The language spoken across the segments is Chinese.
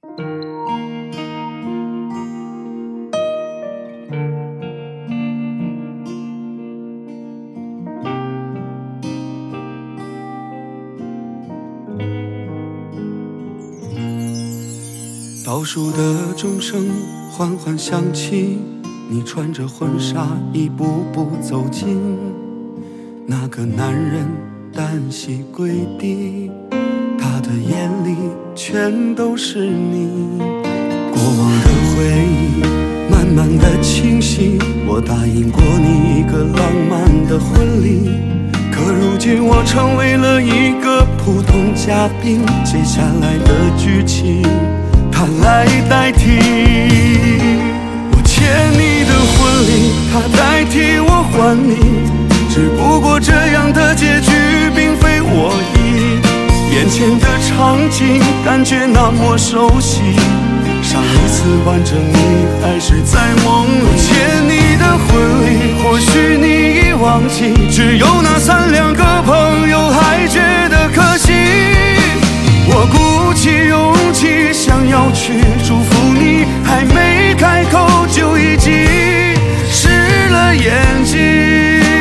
倒数的钟声缓缓响起，你穿着婚纱一步步走近，那个男人单膝跪地，他的眼里全都是你。过往的回忆慢慢的清晰，我答应过你一个浪漫的婚礼，可如今我成为了一个普通嘉宾，接下来的剧情他来代替。我欠你的婚礼，他代替我还你，只不过这样的结局并非我意。眼前的场景感觉那么熟悉，上一次挽着你还是在梦里。我欠你的婚礼，或许你已忘记，只有那3-2个朋友还觉得可惜。我鼓起勇气想要去祝福你，还没开口就已经湿了眼睛。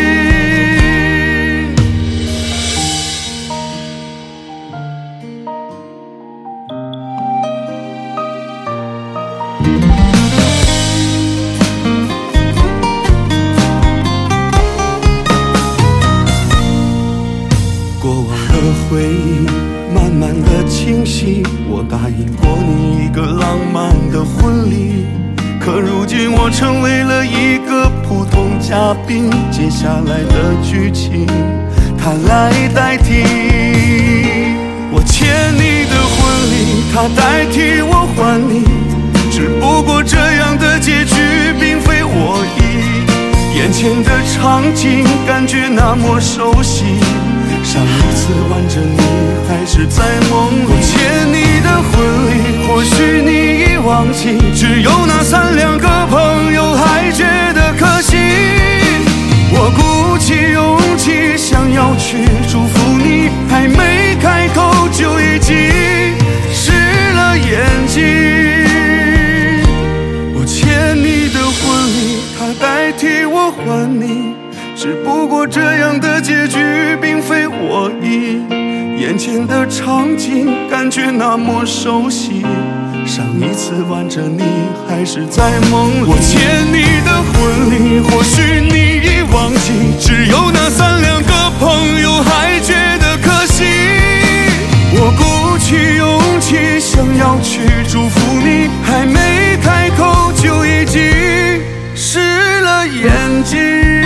过往的回忆慢慢的清晰，我答应过你一个浪漫的婚礼，可如今我成为了一个普通嘉宾，接下来的剧情他来代替。我欠你的婚礼，他代替我还你，只不过这样的结局并非我意。眼前的场景感觉那么熟悉，上一次挽着你还是在梦里。我欠你的婚礼，或许你已忘记，只有那3-2个朋友还觉得可惜。我鼓起勇气想要去祝福你，还没开口就已经湿了眼睛。我欠你的婚礼，他代替我还你，只不过这样的结局并非我意。眼前的场景感觉那么熟悉，上一次挽着你还是在梦里。我欠你的婚礼，或许你已忘记，只有那3-2个朋友还觉得可惜。我鼓起勇气想要去祝福你，还没开口就已经湿了眼睛。